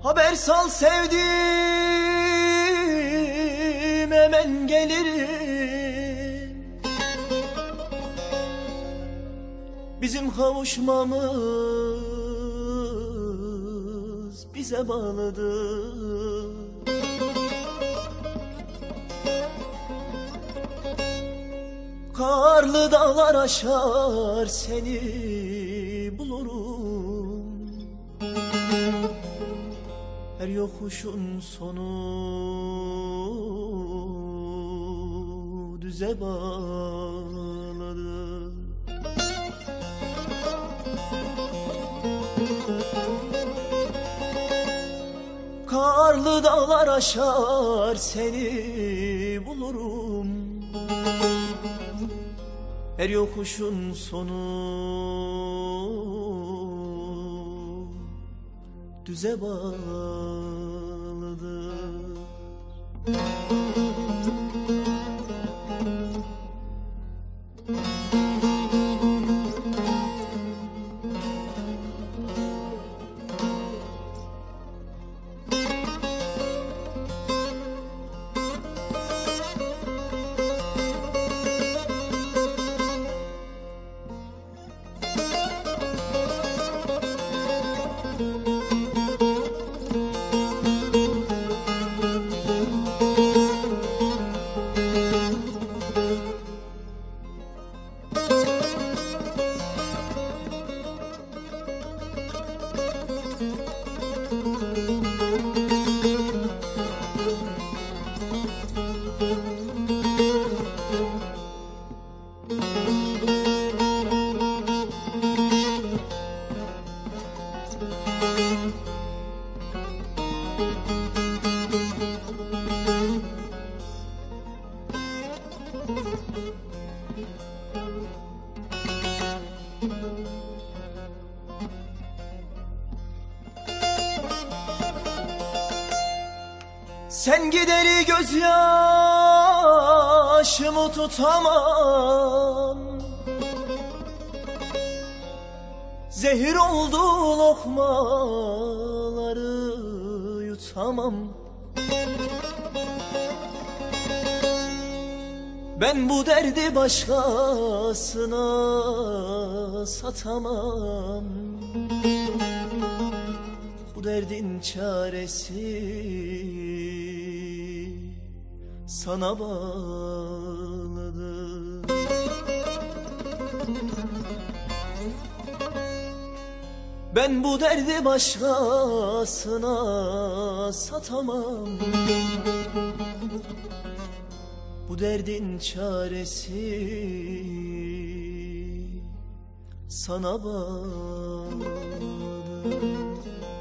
Haber sal sevdim, hemen gelirim. Bizim kavuşmamız bize bağlıdır. Karlı dağlar aşar seni bulurum. Her yokuşun sonu düze bağlıdır. Karlı dağlar aşar seni bulurum. Her yokuşun sonu düze bağlıdır. Sen gideri gözyaşımı tutamam. Zehir oldu lokmaları yutamam. Ben bu derdi başkasına satamam. Bu derdin çaresi sana bağlıdır. Ben bu derdi başkasına satamam. Bu derdin çaresi sana bağlıdır.